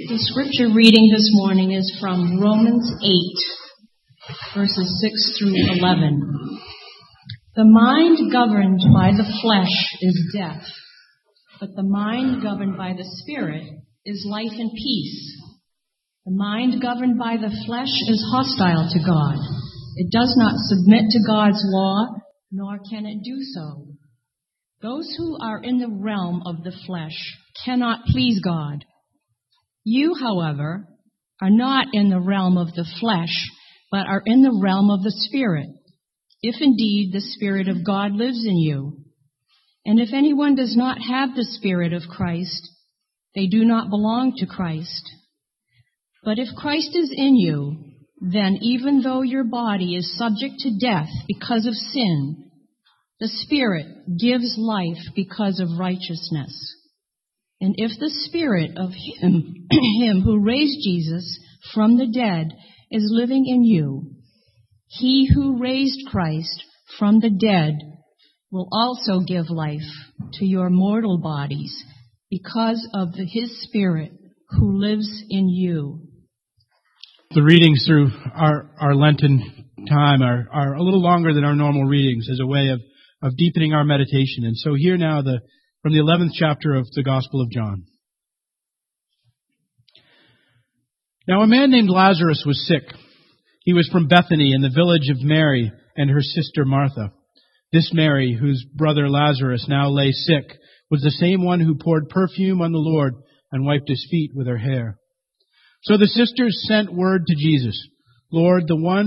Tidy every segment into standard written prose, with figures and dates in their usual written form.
The scripture reading this morning is from Romans 8, verses 6 through 11. The mind governed by the flesh is death, but the mind governed by the Spirit is life and peace. The mind governed by the flesh is hostile to God. It does not submit to God's law, nor can it do so. Those who are in the realm of the flesh cannot please God. You, however, are not in the realm of the flesh, but are in the realm of the Spirit, if indeed the Spirit of God lives in you. And if anyone does not have the Spirit of Christ, they do not belong to Christ. But if Christ is in you, then even though your body is subject to death because of sin, the Spirit gives life because of righteousness. And if the Spirit of him who raised Jesus from the dead is living in you, he who raised Christ from the dead will also give life to your mortal bodies because of his Spirit who lives in you. The readings through our Lenten time are a little longer than our normal readings as a way of deepening our meditation. And so here now from the 11th chapter of the Gospel of John. Now a man named Lazarus was sick. He was from Bethany in the village of Mary and her sister Martha. This Mary, whose brother Lazarus now lay sick, was the same one who poured perfume on the Lord and wiped his feet with her hair. So the sisters sent word to Jesus, "Lord, the one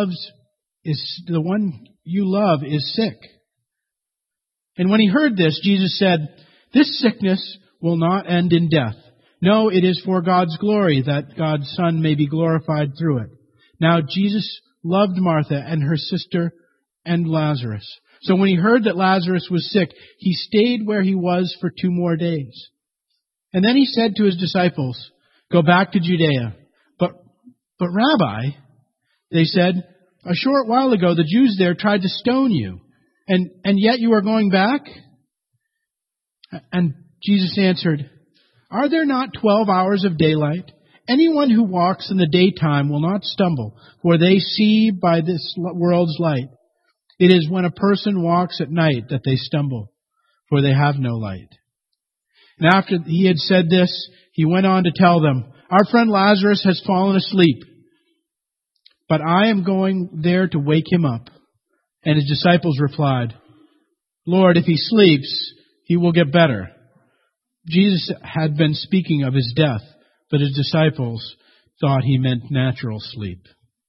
you love is sick." And when he heard this, Jesus said, "This sickness will not end in death. No, it is for God's glory, that God's Son may be glorified through it." Now Jesus loved Martha and her sister and Lazarus. So when he heard that Lazarus was sick, he stayed where he was for 2 more days. And then he said to his disciples, "Go back to Judea." But Rabbi, they said, "a short while ago the Jews there tried to stone you. And yet you are going back?" And Jesus answered, "Are there not 12 hours of daylight? Anyone who walks in the daytime will not stumble, for they see by this world's light. It is when a person walks at night that they stumble, for they have no light." And after he had said this, he went on to tell them, "Our friend Lazarus has fallen asleep, but I am going there to wake him up." And his disciples replied, "Lord, if he sleeps, he will get better." Jesus had been speaking of his death, but his disciples thought he meant natural sleep.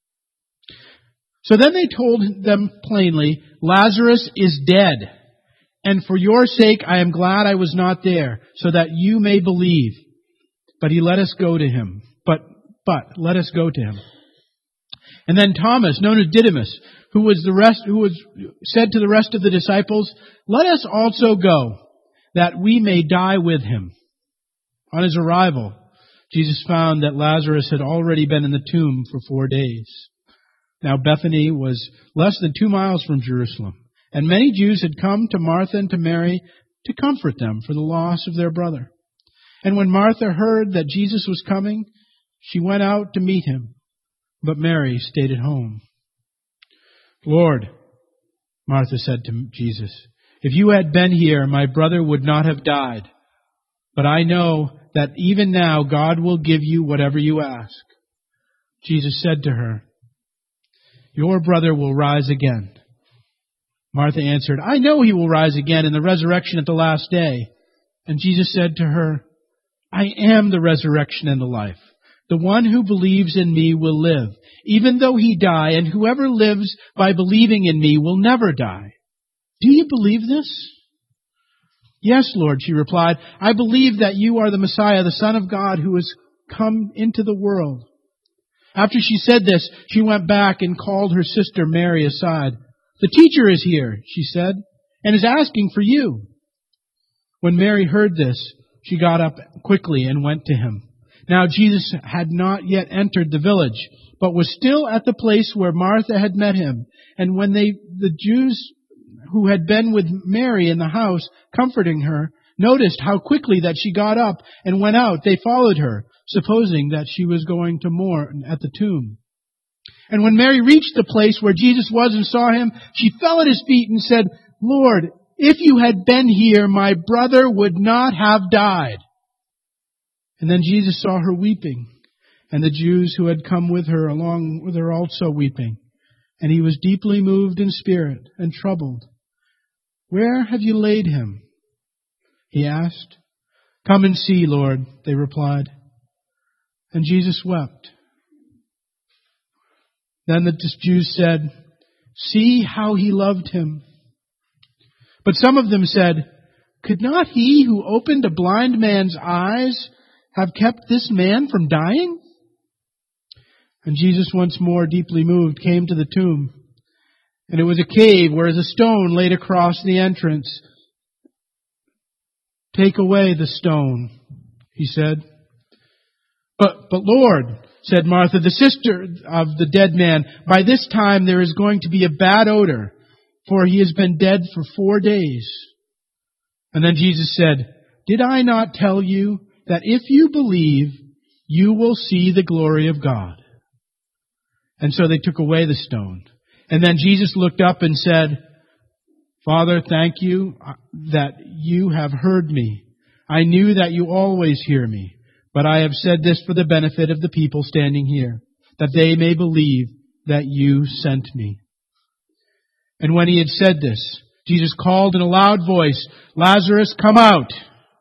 So then they told them plainly, "Lazarus is dead, and for your sake I am glad I was not there, so that you may believe." But let us go to him. Let us go to him. And then Thomas, known as Didymus, who said to the rest of the disciples, "Let us also go, that we may die with him." On his arrival, Jesus found that Lazarus had already been in the tomb for 4 days. Now Bethany was less than 2 miles from Jerusalem, and many Jews had come to Martha and to Mary to comfort them for the loss of their brother. And when Martha heard that Jesus was coming, she went out to meet him, but Mary stayed at home. "Lord," Martha said to Jesus, "if you had been here, my brother would not have died. But I know that even now God will give you whatever you ask." Jesus said to her, "Your brother will rise again." Martha answered, "I know he will rise again in the resurrection at the last day." And Jesus said to her, "I am the resurrection and the life. The one who believes in me will live, even though he die, and whoever lives by believing in me will never die. Do you believe this?" "Yes, Lord," she replied. "I believe that you are the Messiah, the Son of God, who has come into the world." After she said this, she went back and called her sister Mary aside. "The teacher is here," she said, "and is asking for you." When Mary heard this, she got up quickly and went to him. Now Jesus had not yet entered the village, but was still at the place where Martha had met him. And when the Jews who had been with Mary in the house, comforting her, noticed how quickly that she got up and went out, they followed her. supposing that she was going to mourn at the tomb. And when Mary reached the place where Jesus was and saw him, she fell at his feet and said, "Lord, if you had been here, my brother would not have died." And then Jesus saw her weeping, and the Jews who had come with her along with her also weeping. And he was deeply moved in spirit and troubled. "Where have you laid him?" he asked. "Come and see, Lord," they replied. And Jesus wept. Then the Jews said, "See how he loved him." But some of them said, "Could not he who opened a blind man's eyes have kept this man from dying?" And Jesus, once more deeply moved, came to the tomb. And it was a cave where is a stone laid across the entrance. "Take away the stone," he said. But Lord," said Martha, the sister of the dead man, "by this time there is going to be a bad odor, for he has been dead for 4 days." And then Jesus said, "Did I not tell you that if you believe, you will see the glory of God?" And so they took away the stone. And then Jesus looked up and said, "Father, thank you that you have heard me. I knew that you always hear me, but I have said this for the benefit of the people standing here, that they may believe that you sent me." And when he had said this, Jesus called in a loud voice, "Lazarus, come out."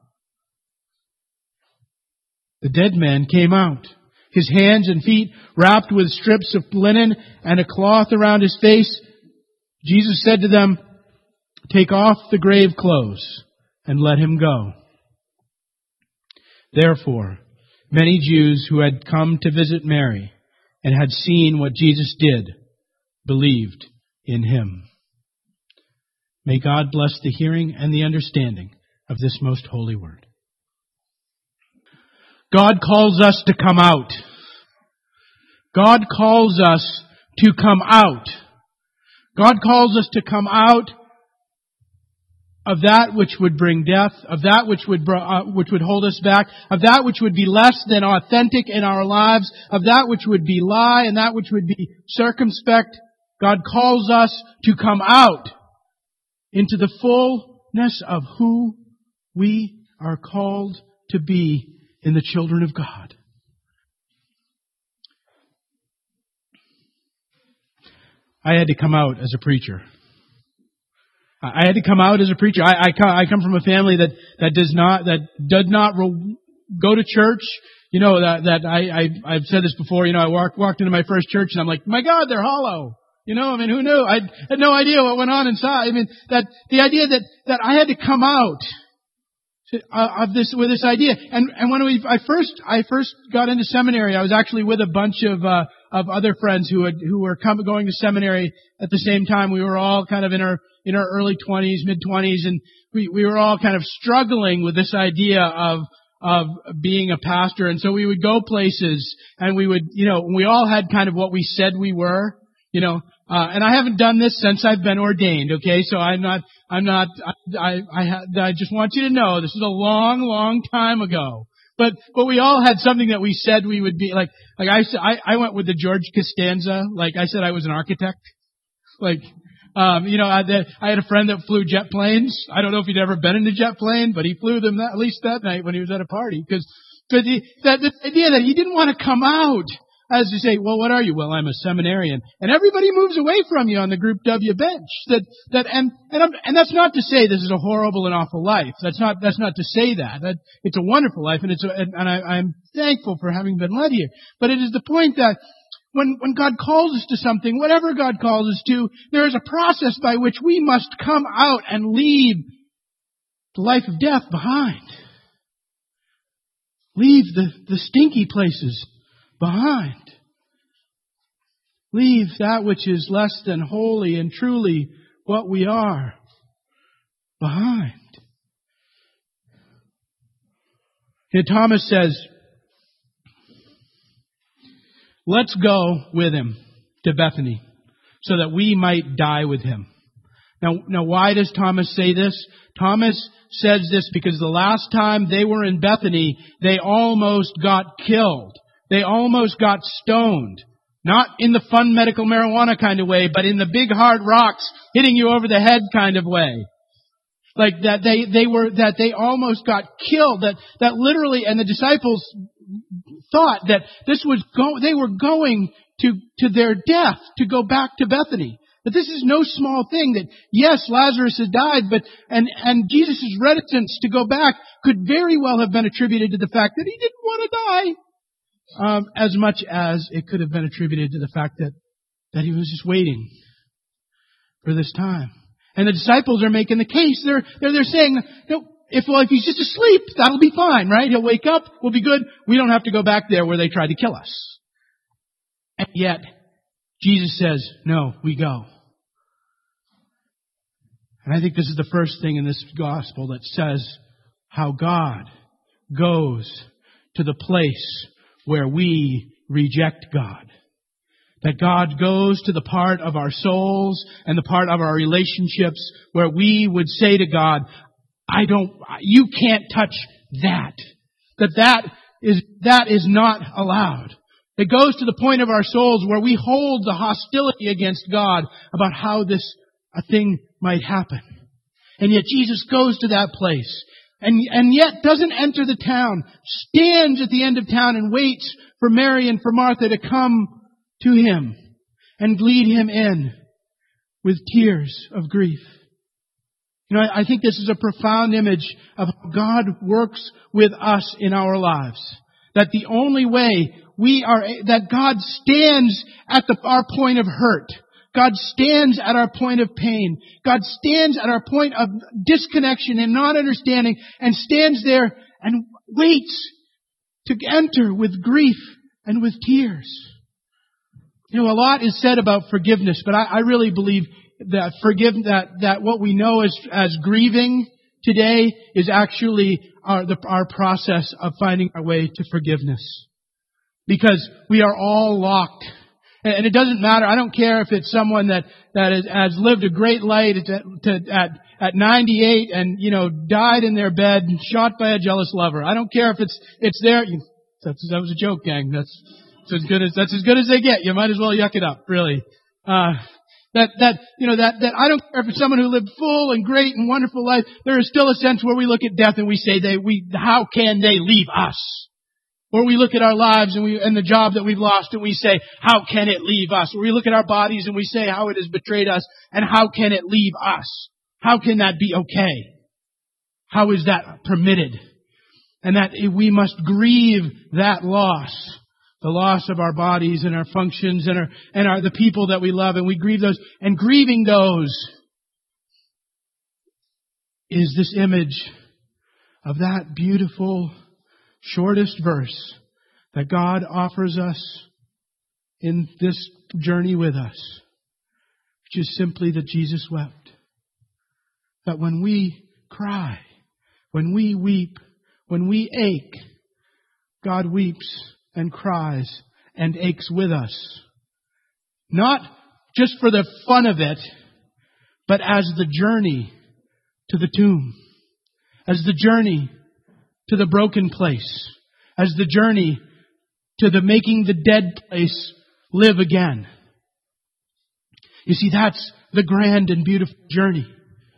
The dead man came out, his hands and feet wrapped with strips of linen and a cloth around his face. Jesus said to them, "Take off the grave clothes and let him go." Therefore, many Jews who had come to visit Mary and had seen what Jesus did believed in him. May God bless the hearing and the understanding of this most holy word. God calls us to come out. God calls us to come out. God calls us to come out of that which would bring death, of that which would hold us back, of that which would be less than authentic in our lives, of that which would be lie and that which would be circumspect. God calls us to come out into the fullness of who we are called to be in the children of God. I had to come out as a preacher. I had to come out as a preacher. I come from a family that does not go to church. You know, I've said this before. You know, I walked into my first church and I'm like, my God, they're hollow. You know, I mean, who knew? I had no idea what went on inside. I mean, that the idea that I had to come out of this with this idea. And when I first got into seminary, I was actually with a bunch of other friends who were going to seminary at the same time. We were all kind of in our early 20s, mid 20s, and we were all kind of struggling with this idea of being a pastor. And so we would go places and we would, you know, we all had kind of what we said we were, you know, and I haven't done this since I've been ordained, okay? So I just want you to know this is a long time ago. But we all had something that we said we would be like I went with the George Costanza. Like I said, I was an architect. Like, you know, I had a friend that flew jet planes. I don't know if he'd ever been in a jet plane, but he flew them at least that night when he was at a party. Because the idea that he didn't want to come out as to say, well, what are you? Well, I'm a seminarian, and everybody moves away from you on the Group W bench. And that's not to say this is a horrible and awful life. That's not to say that it's a wonderful life, and I'm thankful for having been led here. But it is the point that when God calls us to something, whatever God calls us to, there is a process by which we must come out and leave the life of death behind. Leave the stinky places behind. Leave that which is less than holy and truly what we are behind. Here Thomas says, let's go with him to Bethany so that we might die with him. Now, why does Thomas say this? Thomas says this because the last time they were in Bethany, they almost got killed. They almost got stoned. Not in the fun medical marijuana kind of way, but in the big hard rocks hitting you over the head kind of way. Like that they almost got killed. That literally, and the disciples thought that they were going to their death to go back to Bethany. But this is no small thing that, yes, Lazarus has died, and Jesus' reticence to go back could very well have been attributed to the fact that he didn't want to die, as much as it could have been attributed to the fact that he was just waiting for this time. And the disciples are making the case. They're saying, no, if he's just asleep, that'll be fine, right? He'll wake up, we'll be good. We don't have to go back there where they tried to kill us. And yet, Jesus says, no, we go. And I think this is the first thing in this gospel that says how God goes to the place where we reject God. That God goes to the part of our souls and the part of our relationships where we would say to God, you can't touch that. That is not allowed. It goes to the point of our souls where we hold the hostility against God about how a thing might happen. And yet Jesus goes to that place and yet doesn't enter the town, stands at the end of town and waits for Mary and for Martha to come to him and lead him in with tears of grief. You know, I think this is a profound image of how God works with us in our lives. That the only way that God stands at our point of hurt. God stands at our point of pain. God stands at our point of disconnection and not understanding and stands there and waits to enter with grief and with tears. You know, a lot is said about forgiveness, but I really believe that that what we know as grieving today is actually our process of finding our way to forgiveness. Because we are all locked. And it doesn't matter. I don't care if it's someone that has lived a great life at 98 and, died in their bed and shot by a jealous lover. I don't care if it's there. That was a joke, gang. That's as good as they get. You might as well yuck it up, really. That I don't care if it's someone who lived full and great and wonderful life. There is still a sense where we look at death and we say how can they leave us? Or we look at our lives and the job that we've lost and we say, how can it leave us? Or we look at our bodies and we say how it has betrayed us and how can it leave us? How can that be okay? How is that permitted? And that we must grieve that loss. The loss of our bodies and our functions and the people that we love, and we grieve those. And grieving those is this image of that beautiful shortest verse that God offers us in this journey with us, which is simply that Jesus wept. That when we cry, when we weep, when we ache, God weeps and cries and aches with us. Not just for the fun of it, but as the journey to the tomb. As the journey to the broken place. As the journey to the making the dead place live again. You see, that's the grand and beautiful journey.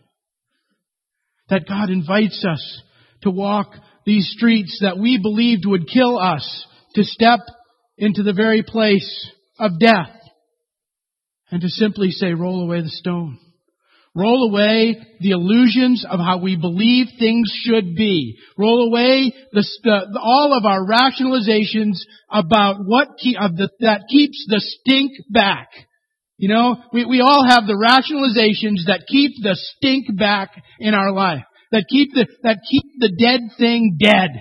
That God invites us to walk these streets that we believed would kill us, to step into the very place of death and to simply say, roll away the stone. Roll away the illusions of how we believe things should be. Roll away all of our rationalizations about that keeps the stink back. You know, we all have the rationalizations that keep the stink back in our life. That keep the dead thing dead.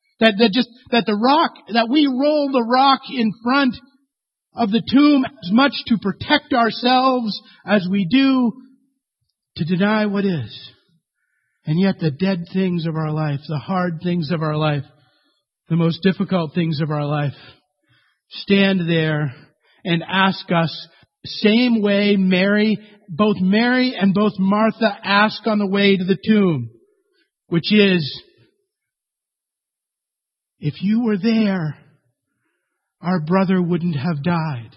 That we roll the rock in front of the tomb as much to protect ourselves as we do to deny what is. And yet the dead things of our life, the hard things of our life, the most difficult things of our life, stand there and ask us, same way Mary both Mary and both Martha ask on the way to the tomb, which is, if you were there, our brother wouldn't have died.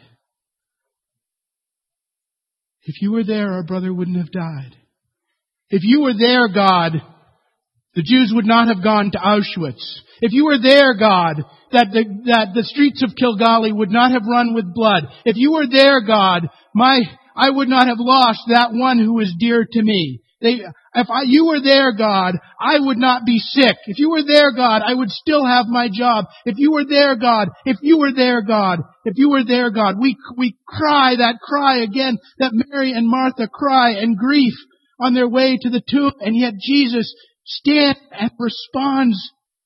If you were there, our brother wouldn't have died. If you were there, God, the Jews would not have gone to Auschwitz. If you were there, God, that the streets of Kilgallee would not have run with blood. If you were there, God, I would not have lost that one who was dear to me. You were there, God, I would not be sick. If you were there, God, I would still have my job. If you were there, God, if you were there, God, if you were there, God, we cry that cry again that Mary and Martha cry in grief on their way to the tomb, and yet Jesus stands and responds,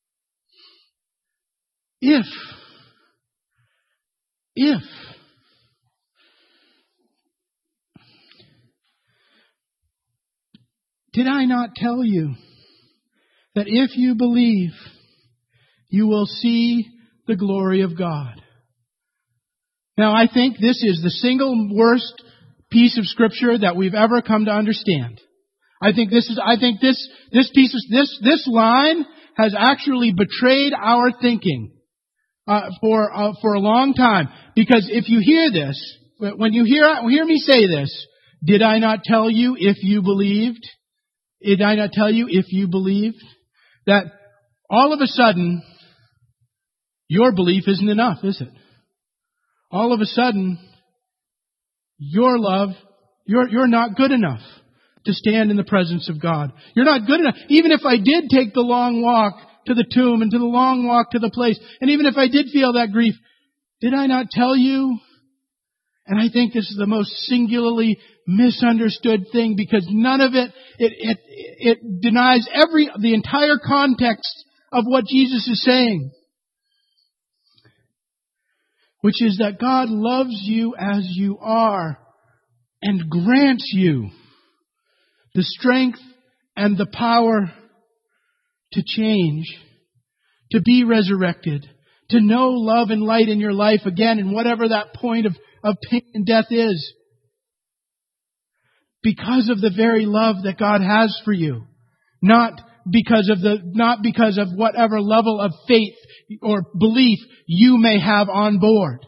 if. Did I not tell you that if you believe, you will see the glory of God? Now, I think this is the single worst piece of Scripture that we've ever come to understand. I think this line has actually betrayed our thinking for a long time. Because if you hear this, when you hear me say this, did I not tell you if you believed? Did I not tell you if you believed? That all of a sudden, your belief isn't enough, is it? All of a sudden, your love, you're not good enough to stand in the presence of God. You're not good enough. Even if I did take the long walk to the tomb and to the long walk to the place, and even if I did feel that grief, did I not tell you? And I think this is the most singularly misunderstood thing, because none of it denies the entire context of what Jesus is saying. Which is that God loves you as you are and grants you the strength and the power to change, to be resurrected, to know love and light in your life again, and whatever that point of pain and death is. Because of the very love that God has for you. Not because of whatever level of faith or belief you may have on board.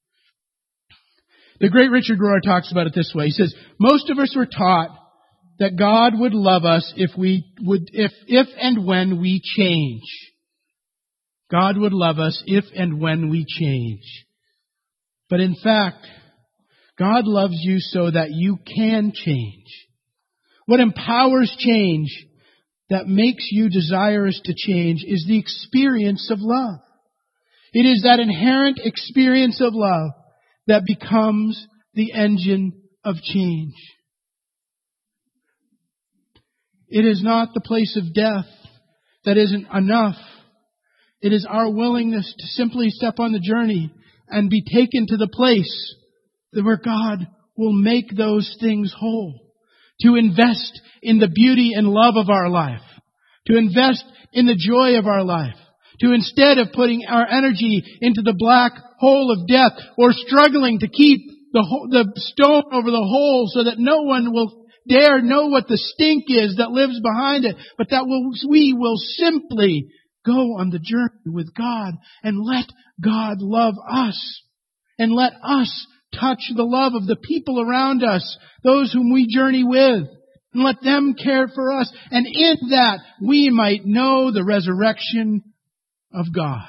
The great Richard Rohr talks about it this way. He says, most of us were taught that God would love us if and when we change. God would love us if and when we change. But in fact, God loves you so that you can change. What empowers change, that makes you desirous to change, is the experience of love. It is that inherent experience of love that becomes the engine of change. It is not the place of death that isn't enough. It is our willingness to simply step on the journey and be taken to the place where God will make those things whole. To invest in the beauty and love of our life. To invest in the joy of our life. To instead of putting our energy into the black hole of death or struggling to keep the stone over the hole so that no one will dare know what the stink is that lives behind it, but that we will simply go on the journey with God and let God love us and let us touch the love of the people around us, those whom we journey with, and let them care for us. And in that, we might know the resurrection of God.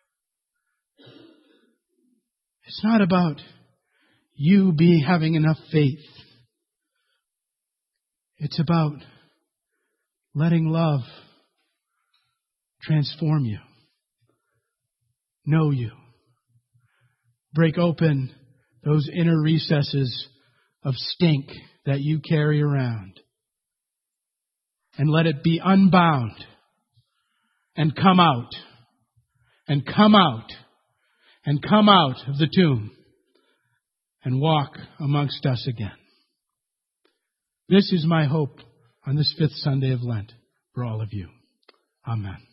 It's not about you having enough faith. It's about letting love transform you, know you, break open those inner recesses of stink that you carry around, and let it be unbound and come out and come out and come out of the tomb and walk amongst us again. This is my hope on this 5th Sunday of Lent for all of you. Amen.